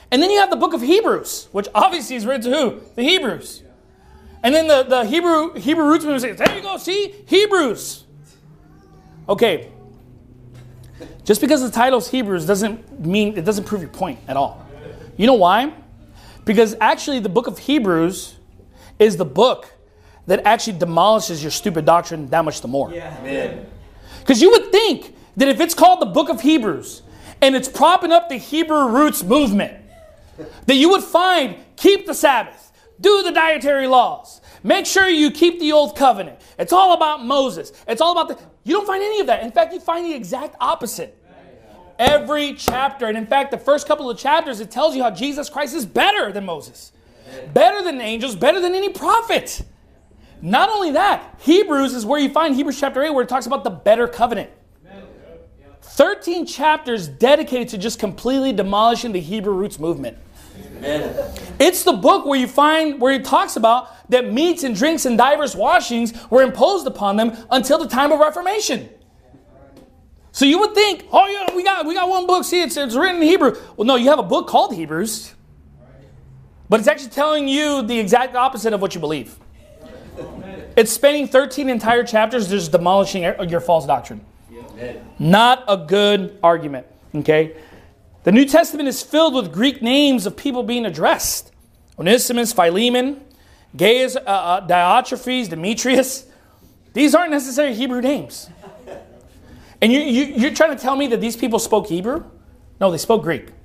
And then you have the book of Hebrews, which obviously is written to who? The Hebrews. And then the Hebrew roots movement says, there you go, see? Hebrews. Okay. Just because the title's Hebrews doesn't prove your point at all. You know why? Because actually the book of Hebrews is the book that actually demolishes your stupid doctrine that much the more. Because you would think that if it's called the book of Hebrews and it's propping up the Hebrew roots movement, that you would find, keep the Sabbath, do the dietary laws, make sure you keep the old covenant. It's all about Moses. It's all about you don't find any of that. In fact, you find the exact opposite. Every chapter, and in fact, the first couple of chapters, it tells you how Jesus Christ is better than Moses. Better than angels, better than any prophet. Not only that, Hebrews is where you find Hebrews chapter 8 where it talks about the better covenant. 13 chapters dedicated to just completely demolishing the Hebrew roots movement. It's the book where you find where he talks about that meats and drinks and divers washings were imposed upon them until the time of Reformation. So you would think, oh yeah, we got one book. See, it's written in Hebrew. Well, no, you have a book called Hebrews, but it's actually telling you the exact opposite of what you believe. It's spending 13 entire chapters just demolishing your false doctrine. Not a good argument. Okay, the New Testament is filled with Greek names of people being addressed: Onesimus, Philemon, Gaius, Diotrephes, Demetrius. These aren't necessarily Hebrew names. And you're trying to tell me that these people spoke Hebrew? No, they spoke Greek.